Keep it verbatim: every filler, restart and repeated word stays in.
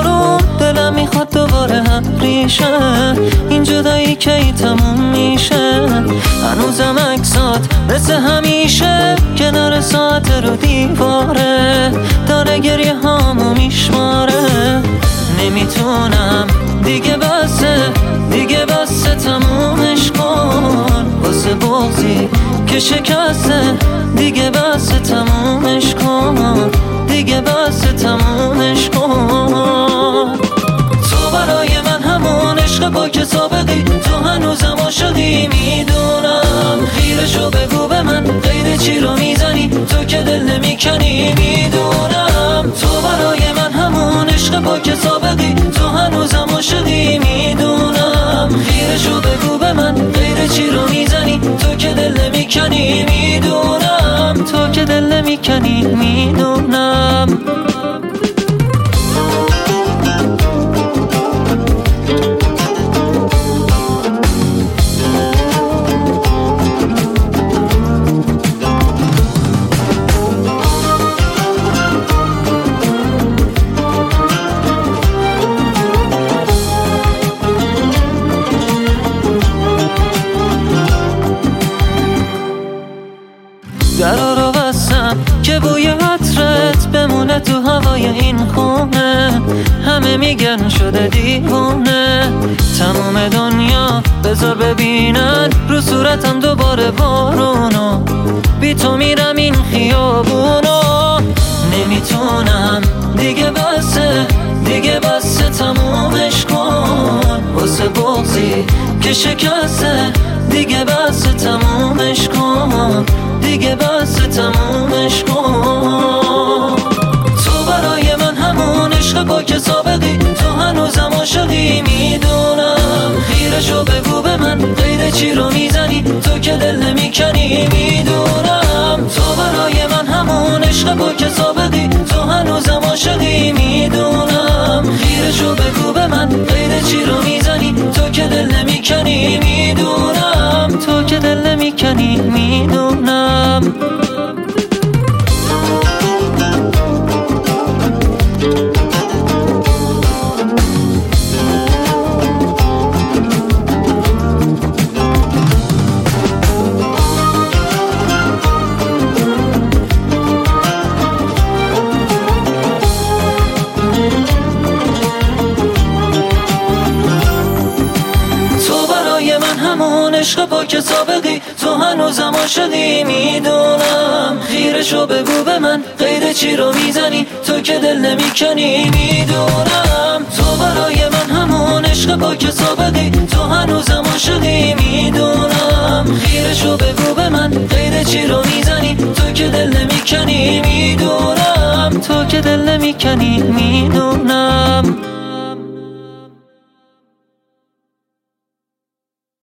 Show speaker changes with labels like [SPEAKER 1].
[SPEAKER 1] آروم دلم میخواد دوباره هم ریشه این جدایی که ای تموم میشه. هنوزم عکسات مثل همیشه کنار ساعت رو دیواره داره گریه هامو میشماره. نمیتونم دیگه بسه دیگه بسه تمومش کن واسه بغضی که شکسته دیگه بسه تمومش کن دیگه بسه تمومش کن. تو برای من همون عشق با که سابقی تو هنوزم عاشقی میدونم. خیرشو بگو به من غیر چی رو میزنی تو که دل نمیکنی میدونم. تو برای من همون عشق با که سابقی تو هنوزم عاشقی میدونم. خیرشو بگو به من غیر چی رو میزنی تو که دل نمیکنی میدونم. تو که دل نمیکنی میدونم. درا رو بستم که بوی عطرت بمونه تو هوای این خونه. همه میگن شده دیوونه تمام دنیا بذار ببینن رو صورتم دوباره بارونو. بی تو میرم این خیابونو. نمیتونم دیگه بسه دیگه بسه تمومش کن واسه بغضی که شکسته دیگه بسه تمومش کن دیگه بسه تمومش کن. تو برای من همون عشق با که سابقی تو هنوزم عاشقی میدونم. خیرشو بگو به من غیر چی رو میزنی تو که دل نمیکنی میدونم. تو برای من همون عشق با که سابقی تو هنوزم عاشقی میدونم. خیرشو بگو به من غیر چی رو میزنی تو که دل نمیکنی میدونم. تو که دل نمیکنی میدونم. همون عشق با که سابقی تو هنوزم عاشقی میدونم. خیرشو بگو به من غیر چی رو میزنی تو که دل نمیکنی میدونم. تو برای من همون عشق با که سابقی تو هنوزم عاشقی میدونم. خیرشو بگو به من غیر چی رو میزنی تو که دل نمیکنی میدونم. تو که دل نمیکنی میدونم.